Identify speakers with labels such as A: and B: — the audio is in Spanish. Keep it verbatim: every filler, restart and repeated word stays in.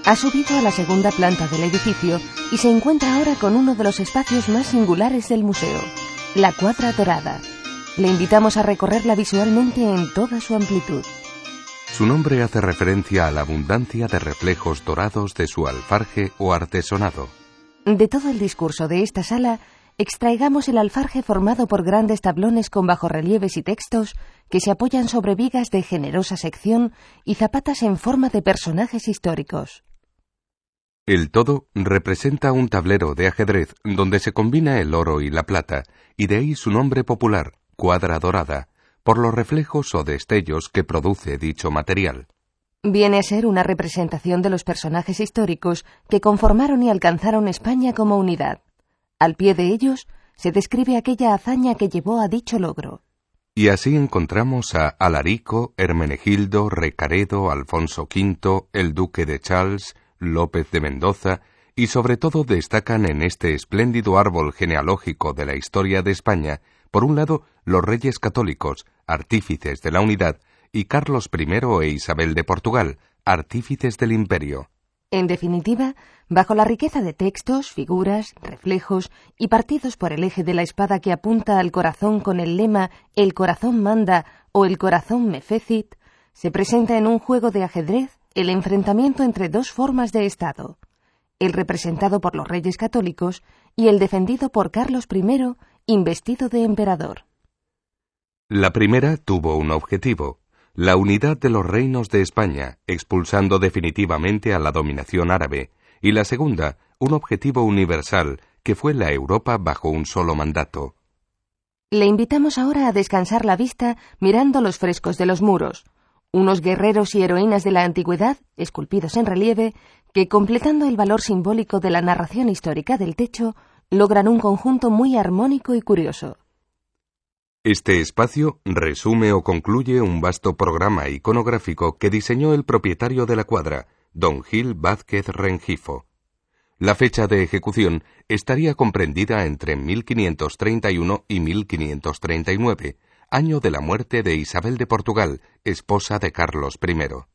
A: Ha subido a la segunda planta del edificio y se encuentra ahora con uno de los espacios más singulares del museo, la Cuadra Dorada. Le invitamos a recorrerla visualmente en toda su amplitud.
B: Su nombre hace referencia a la abundancia de reflejos dorados de su alfarje o artesonado.
A: De todo el discurso de esta sala, extraigamos el alfarje formado por grandes tablones con bajorrelieves y textos que se apoyan sobre vigas de generosa sección y zapatas en forma de personajes históricos.
B: El todo representa un tablero de ajedrez donde se combina el oro y la plata, y de ahí su nombre popular, Cuadra Dorada, por los reflejos o destellos que produce dicho material.
A: Viene a ser una representación de los personajes históricos que conformaron y alcanzaron España como unidad. Al pie de ellos se describe aquella hazaña que llevó a dicho logro.
B: Y así encontramos a Alarico, Hermenegildo, Recaredo, Alfonso quinto, el duque de Charles, López de Mendoza, y sobre todo destacan en este espléndido árbol genealógico de la historia de España, por un lado, los reyes católicos, artífices de la unidad, y Carlos primero e Isabel de Portugal, artífices del imperio.
A: En definitiva, bajo la riqueza de textos, figuras, reflejos y partidos por el eje de la espada que apunta al corazón con el lema «El corazón manda» o «El corazón me fecit», se presenta en un juego de ajedrez el enfrentamiento entre dos formas de Estado, el representado por los reyes católicos y el defendido por Carlos primero, investido de emperador.
B: La primera tuvo un objetivo, la unidad de los reinos de España, expulsando definitivamente a la dominación árabe, y la segunda, un objetivo universal, que fue la Europa bajo un solo mandato.
A: Le invitamos ahora a descansar la vista mirando los frescos de los muros, unos guerreros y heroínas de la antigüedad, esculpidos en relieve, que, completando el valor simbólico de la narración histórica del techo, logran un conjunto muy armónico y curioso.
B: Este espacio resume o concluye un vasto programa iconográfico que diseñó el propietario de la cuadra, don Gil Vázquez Rengifo. La fecha de ejecución estaría comprendida entre mil quinientos treinta y uno y mil quinientos treinta y nueve, año de la muerte de Isabel de Portugal, esposa de Carlos primero.